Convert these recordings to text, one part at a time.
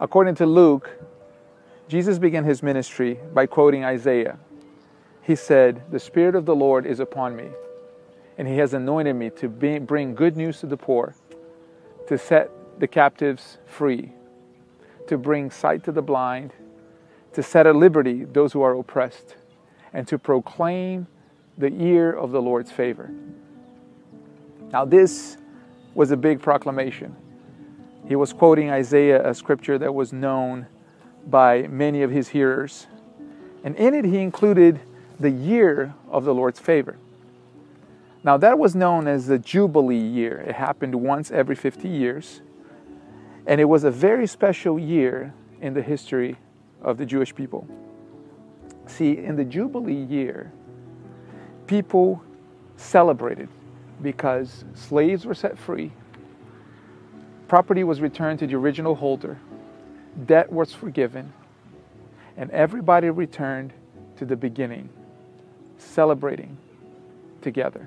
According to Luke, Jesus began his ministry by quoting Isaiah. He said, "The Spirit of the Lord is upon me, and he has anointed me to bring good news to the poor, to set the captives free, to bring sight to the blind, to set at liberty those who are oppressed, and to proclaim the year of the Lord's favor." Now this was a big proclamation. He was quoting Isaiah, a scripture that was known by many of his hearers. And in it he included the year of the Lord's favor. Now that was known as the Jubilee year. It happened once every 50 years. And it was a very special year in the history of the Jewish people. See, in the Jubilee year, people celebrated because slaves were set free, property was returned to the original holder, debt was forgiven, and everybody returned to the beginning, celebrating together.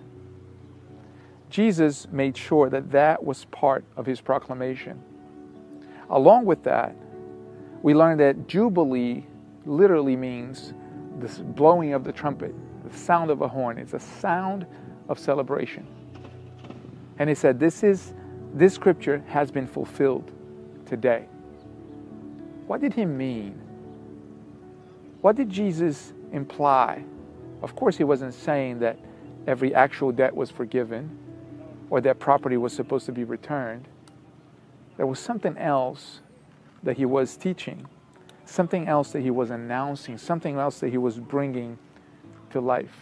Jesus made sure that that was part of his proclamation. Along with that, we learned that Jubilee literally means the blowing of the trumpet, the sound of a horn. It's a sound of celebration. And he said, this scripture has been fulfilled today. What did he mean? What did Jesus imply? Of course, he wasn't saying that every actual debt was forgiven or that property was supposed to be returned. There was something else that he was teaching, something else that he was announcing, something else that he was bringing to life.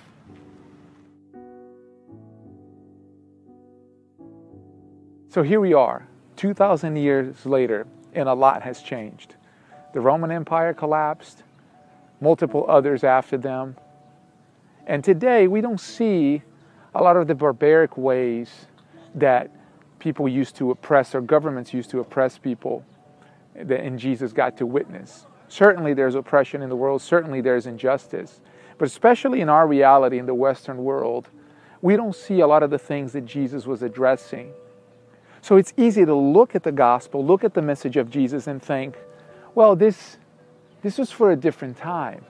So here we are, 2,000 years later, and a lot has changed. The Roman Empire collapsed, multiple others after them. And today we don't see a lot of the barbaric ways that people used to oppress, or governments used to oppress people, and Jesus got to witness. Certainly there's oppression in the world, certainly there's injustice. But especially in our reality in the Western world, we don't see a lot of the things that Jesus was addressing. So it's easy to look at the gospel, look at the message of Jesus and think, well, this was for a different time.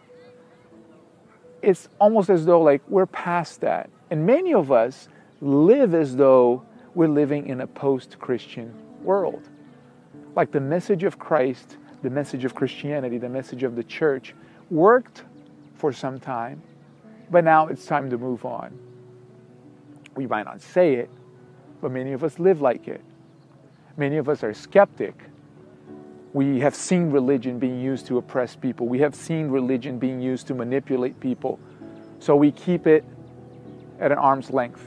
It's almost as though like we're past that. And many of us live as though we're living in a post-Christian world. Like the message of Christ, the message of Christianity, the message of the church worked for some time, but now it's time to move on. We might not say it, but many of us live like it. Many of us are skeptic. We have seen religion being used to oppress people. We have seen religion being used to manipulate people. So we keep it at an arm's length.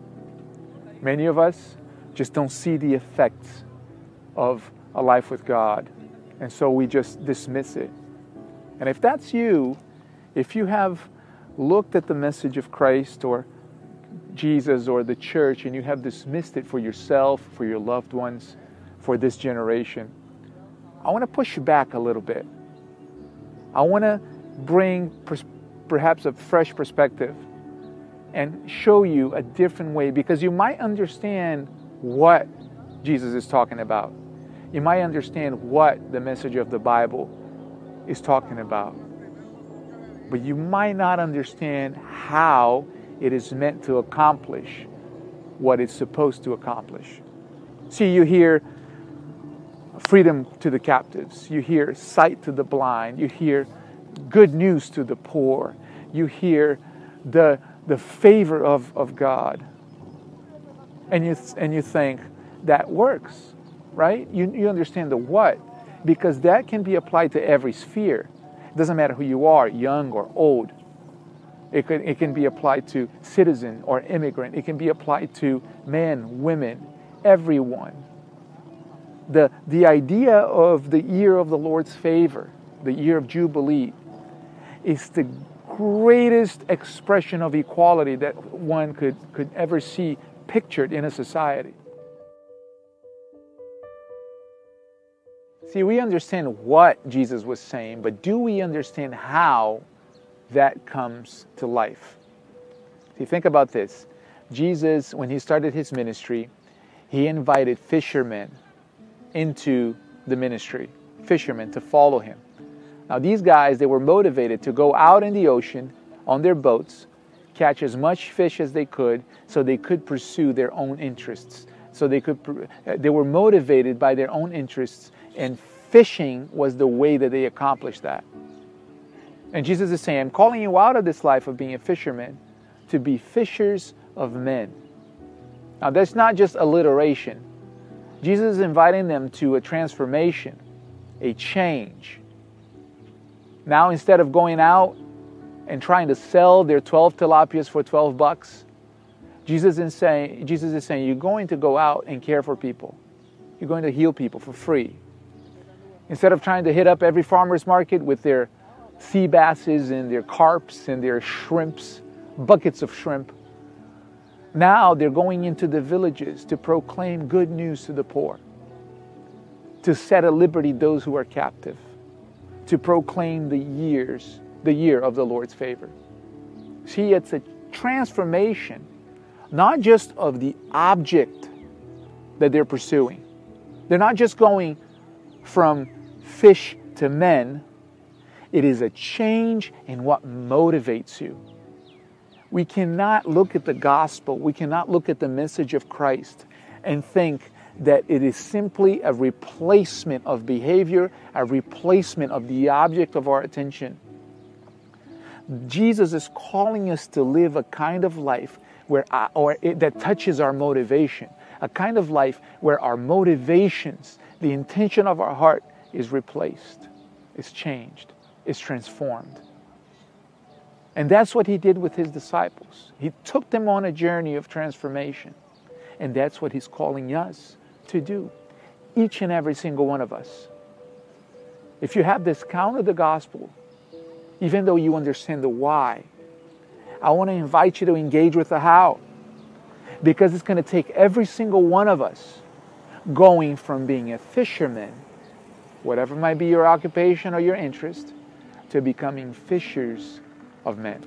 Many of us just don't see the effects of a life with God. And so we just dismiss it. And if that's you, if you have looked at the message of Christ or Jesus or the church and you have dismissed it for yourself, for your loved ones, for this generation, I want to push you back a little bit. I want to bring perhaps a fresh perspective and show you a different way, because you might understand what Jesus is talking about. You might understand what the message of the Bible is talking about. But you might not understand how it is meant to accomplish what it's supposed to accomplish. See, you hear freedom to the captives. You hear sight to the blind. You hear good news to the poor. You hear the favor of God. And you think, that works, right? You understand the what, because that can be applied to every sphere. It doesn't matter who you are, young or old. It can be applied to citizen or immigrant. It can be applied to men, women, everyone. The idea of the year of the Lord's favor, the year of Jubilee, is the greatest expression of equality that one could ever see pictured in a society. See, we understand what Jesus was saying, but do we understand how that comes to life? If you think about this, Jesus, when he started his ministry, he invited fishermen into the ministry. fishermen to follow him. Now these guys, they were motivated to go out in the ocean on their boats, catch as much fish as they could so they could pursue their own interests. They were motivated by their own interests, and fishing was the way that they accomplished that. And Jesus is saying, I'm calling you out of this life of being a fisherman to be fishers of men. Now that's not just alliteration. Jesus is inviting them to a transformation, a change. Now instead of going out and trying to sell their 12 tilapias for $12, Jesus is saying, you're going to go out and care for people. You're going to heal people for free. Instead of trying to hit up every farmer's market with their sea basses and their carps and their shrimps, buckets of shrimp, now they're going into the villages to proclaim good news to the poor, to set at liberty those who are captive, to proclaim the year of the Lord's favor. See, it's a transformation, not just of the object that they're pursuing. They're not just going from fish to men. It is a change in what motivates you. We cannot look at the gospel, we cannot look at the message of Christ and think that it is simply a replacement of behavior, a replacement of the object of our attention. Jesus is calling us to live a kind of life that touches our motivation, a kind of life where our motivations, the intention of our heart is replaced, is changed, is transformed. And that's what he did with his disciples. He took them on a journey of transformation. And that's what he's calling us to do, each and every single one of us. If you have this count of the gospel, even though you understand the why, I want to invite you to engage with the how. Because it's going to take every single one of us going from being a fisherman, whatever might be your occupation or your interest, to becoming fishers of men.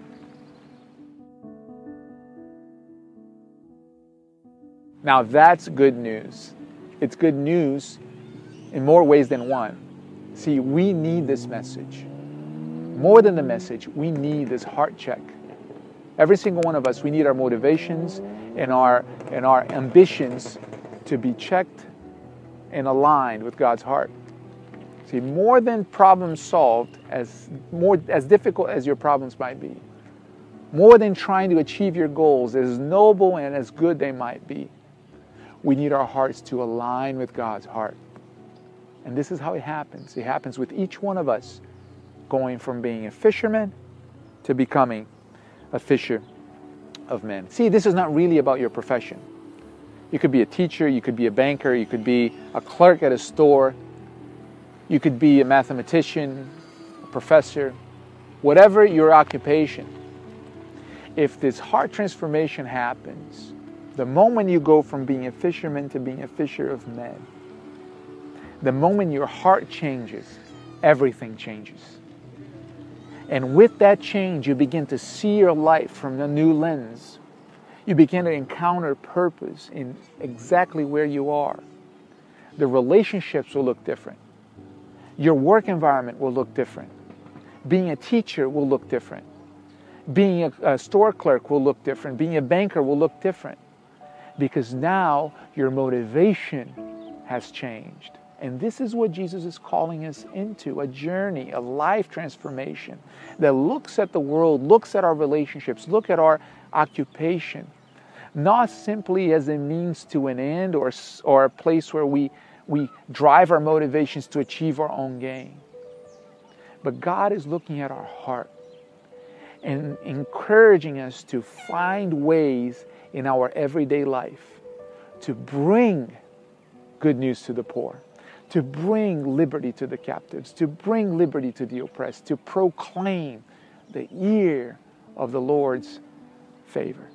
Now that's good news. It's good news in more ways than one. See, we need this message. More than the message, we need this heart check. Every single one of us, we need our motivations and our ambitions to be checked and aligned with God's heart. See, more than problems solved, as difficult as your problems might be, more than trying to achieve your goals, as noble and as good they might be, we need our hearts to align with God's heart. And this is how it happens. It happens with each one of us going from being a fisherman to becoming a fisher of men. See, this is not really about your profession. You could be a teacher, you could be a banker, you could be a clerk at a store, you could be a mathematician, a professor, whatever your occupation. If this heart transformation happens, the moment you go from being a fisherman to being a fisher of men, the moment your heart changes, everything changes. And with that change, you begin to see your life from a new lens. You begin to encounter purpose in exactly where you are. The relationships will look different. Your work environment will look different. Being a teacher will look different. Being a store clerk will look different. Being a banker will look different. Because now your motivation has changed. And this is what Jesus is calling us into, a journey, a life transformation that looks at the world, looks at our relationships, look at our occupation, not simply as a means to an end or a place where we drive our motivations to achieve our own gain. But God is looking at our heart and encouraging us to find ways in our everyday life to bring good news to the poor, to bring liberty to the captives, to bring liberty to the oppressed, to proclaim the year of the Lord's favor.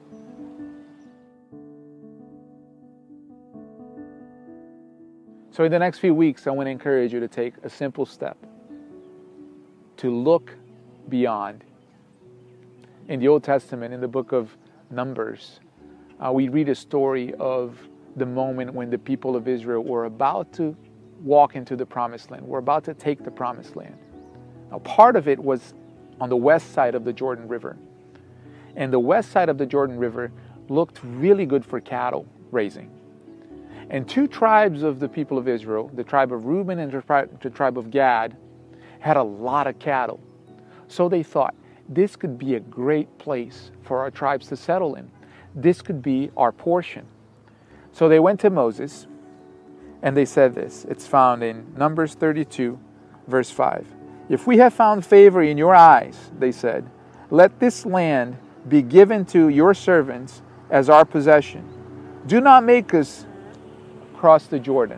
So in the next few weeks, I want to encourage you to take a simple step to look beyond. In the Old Testament, in the book of Numbers, we read a story of the moment when the people of Israel were about to walk into the promised land. We're about to take the promised land. Now, part of it was on the west side of the Jordan River. And the west side of the Jordan River looked really good for cattle raising. And two tribes of the people of Israel, the tribe of Reuben and the tribe of Gad, had a lot of cattle. So they thought, this could be a great place for our tribes to settle in. This could be our portion. So they went to Moses and they said this. It's found in Numbers 32, verse 5. If we have found favor in your eyes, they said, let this land be given to your servants as our possession. Do not make us cross the Jordan.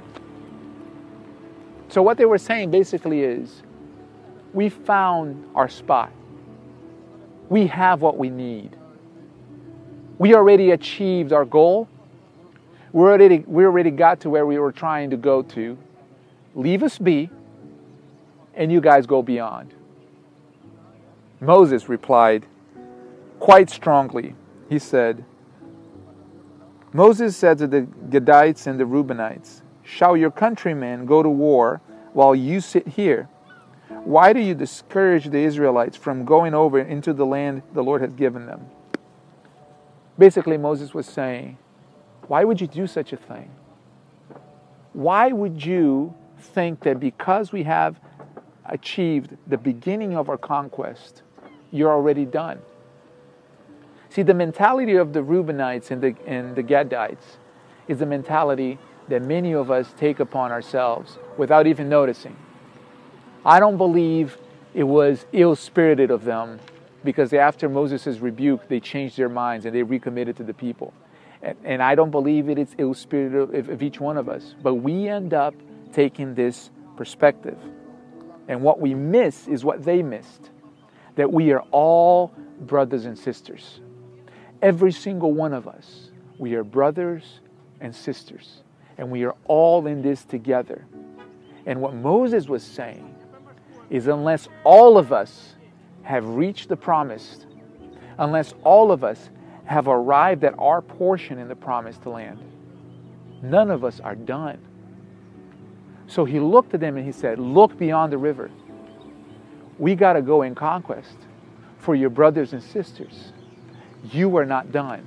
So what they were saying basically is, we found our spot. We have what we need. We already achieved our goal. We already got to where we were trying to go to. Leave us be, and you guys go beyond. Moses replied quite strongly. He said, Moses said to the Gadites and the Reubenites, shall your countrymen go to war while you sit here? Why do you discourage the Israelites from going over into the land the Lord has given them? Basically, Moses was saying, why would you do such a thing? Why would you think that because we have achieved the beginning of our conquest, you're already done? See, the mentality of the Reubenites and the Gadites is the mentality that many of us take upon ourselves without even noticing. I don't believe it was ill-spirited of them, because after Moses' rebuke, they changed their minds and they recommitted to the people. And I don't believe it is ill-spirited of each one of us. But we end up taking this perspective. And what we miss is what they missed. That we are all brothers and sisters. Every single one of us. We are brothers and sisters. And we are all in this together. And what Moses was saying is, unless all of us have reached the promised, unless all of us have arrived at our portion in the promised land, none of us are done. So he looked at them and he said, look beyond the river. We got to go in conquest for your brothers and sisters. You are not done.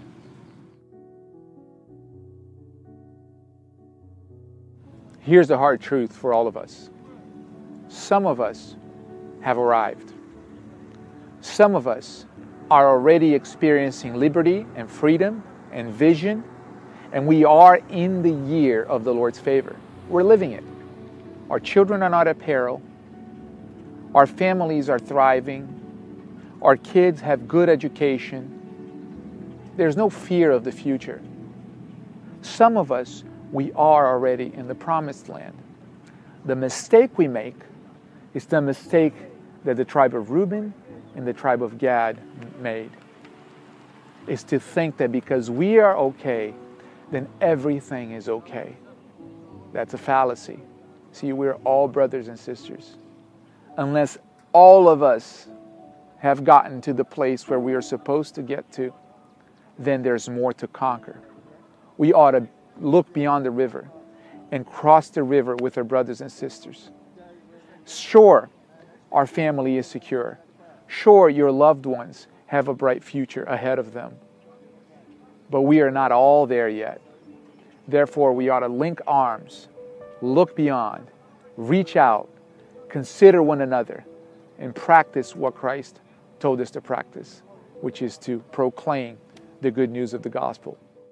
Here's the hard truth for all of us. Some of us have arrived. Some of us are already experiencing liberty and freedom and vision, and we are in the year of the Lord's favor. We're living it. Our children are not at peril. Our families are thriving. Our kids have good education. There's no fear of the future. Some of us, we are already in the promised land. The mistake we make is the mistake that the tribe of Reuben and the tribe of Gad made, is to think that because we are okay, then everything is okay. That's a fallacy. See, we're all brothers and sisters. Unless all of us have gotten to the place where we are supposed to get to, then there's more to conquer. We ought to look beyond the river and cross the river with our brothers and sisters. Sure, our family is secure. Sure, your loved ones have a bright future ahead of them. But we are not all there yet. Therefore, we ought to link arms, look beyond, reach out, consider one another, and practice what Christ told us to practice, which is to proclaim the good news of the gospel.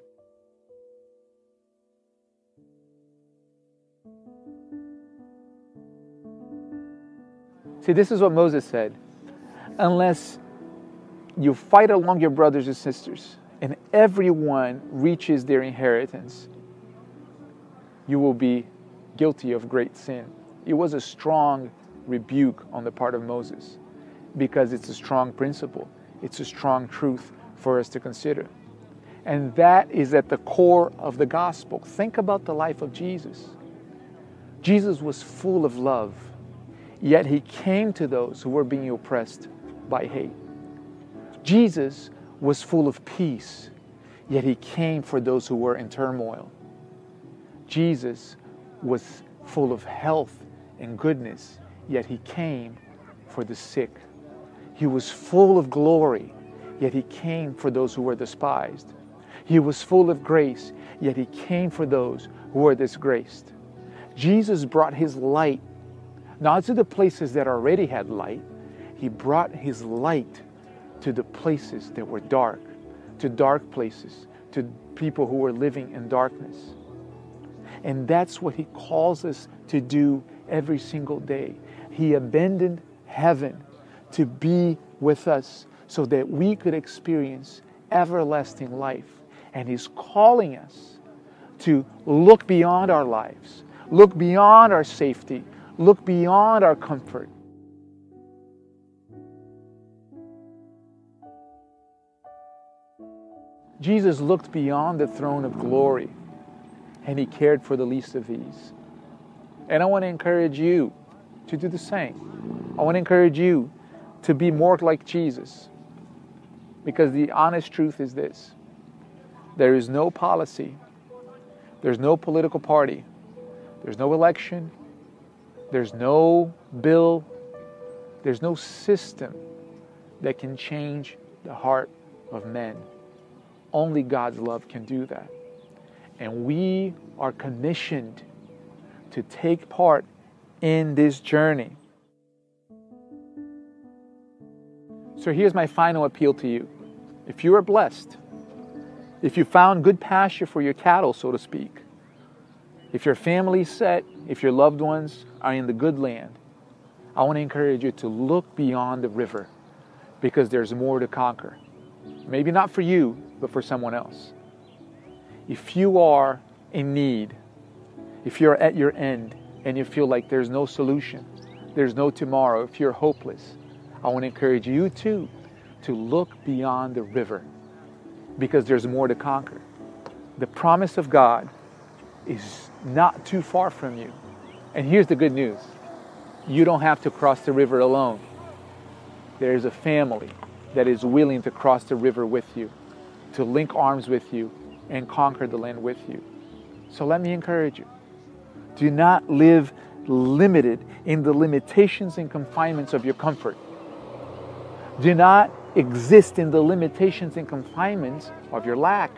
See, this is what Moses said. Unless you fight along your brothers and sisters, and everyone reaches their inheritance, you will be guilty of great sin. It was a strong rebuke on the part of Moses, because it's a strong principle. It's a strong truth for us to consider. And that is at the core of the gospel. Think about the life of Jesus. Jesus was full of love, yet he came to those who were being oppressed by hate. Jesus was full of peace, yet he came for those who were in turmoil. Jesus was full of health and goodness, yet He came for the sick. He was full of glory, yet He came for those who were despised. He was full of grace, yet He came for those who were disgraced. Jesus brought His light, not to the places that already had light. He brought His light to the places that were dark, to dark places, to people who were living in darkness. And that's what He calls us to do every single day. He abandoned heaven to be with us so that we could experience everlasting life. And He's calling us to look beyond our lives, look beyond our safety, look beyond our comfort. Jesus looked beyond the throne of glory, and He cared for the least of these. And I want to encourage you to do the same. I want to encourage you to be more like Jesus. Because the honest truth is this: there is no policy, there's no political party, there's no election, there's no bill, there's no system that can change the heart of men. Only God's love can do that. And we are commissioned to take part in this journey. So here's my final appeal to you. If you are blessed, if you found good pasture for your cattle, so to speak, if your family's set, if your loved ones are in the good land, I want to encourage you to look beyond the river, because there's more to conquer. Maybe not for you, but for someone else. If you are in need, if you're at your end and you feel like there's no solution, there's no tomorrow, if you're hopeless, I want to encourage you too to look beyond the river, because there's more to conquer. The promise of God is not too far from you. And here's the good news: you don't have to cross the river alone. There's a family that is willing to cross the river with you, to link arms with you and conquer the land with you. So let me encourage you. Do not live limited in the limitations and confinements of your comfort. Do not exist in the limitations and confinements of your lack.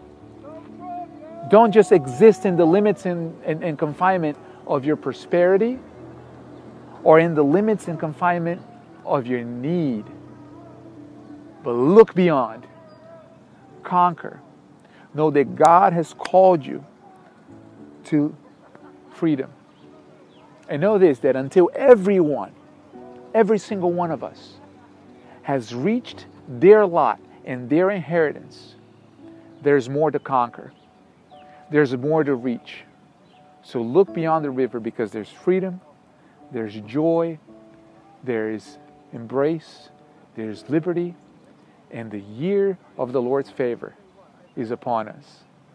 Don't just exist in the limits and confinement of your prosperity, or in the limits and confinement of your need. But look beyond. Conquer. Know that God has called you to freedom. And know this, that until everyone, every single one of us, has reached their lot and their inheritance, there's more to conquer. There's more to reach. So look beyond the river, because there's freedom, there's joy, there's embrace, there's liberty, and the year of the Lord's favor is upon us.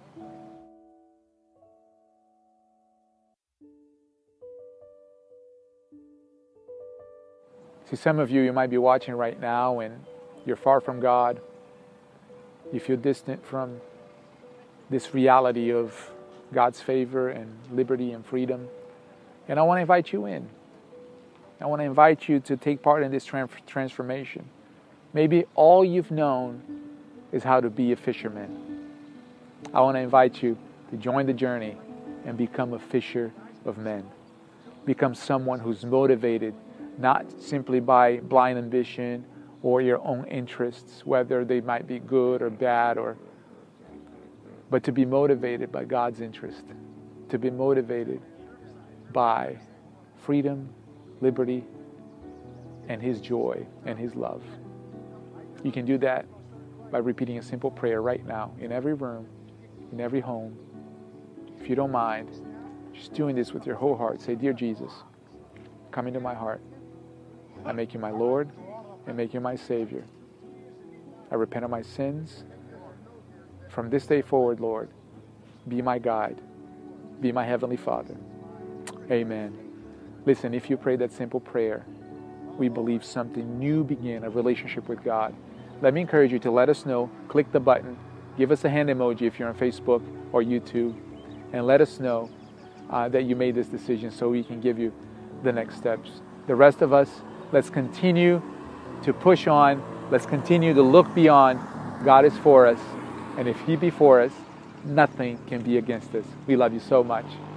See, some of you might be watching right now and you're far from God. You feel distant from this reality of God's favor and liberty and freedom. And I want to invite you in. I want to invite you to take part in this transformation. Maybe all you've known is how to be a fisherman. I want to invite you to join the journey and become a fisher of men. Become someone who's motivated not simply by blind ambition or your own interests, whether they might be good or bad, but to be motivated by God's interest, to be motivated by freedom, liberty, and His joy and His love. You can do that by repeating a simple prayer right now, in every room, in every home. If you don't mind, just doing this with your whole heart. Say, "Dear Jesus, come into my heart. I make you my Lord and make you my Savior. I repent of my sins. From this day forward, Lord, be my guide. Be my Heavenly Father." Amen. Listen, if you pray that simple prayer, we believe something new began, a relationship with God. Let me encourage you to let us know. Click the button. Give us a hand emoji if you're on Facebook or YouTube. And let us know that you made this decision so we can give you the next steps. The rest of us, let's continue to push on. Let's continue to look beyond. God is for us. And if He be for us, nothing can be against us. We love you so much.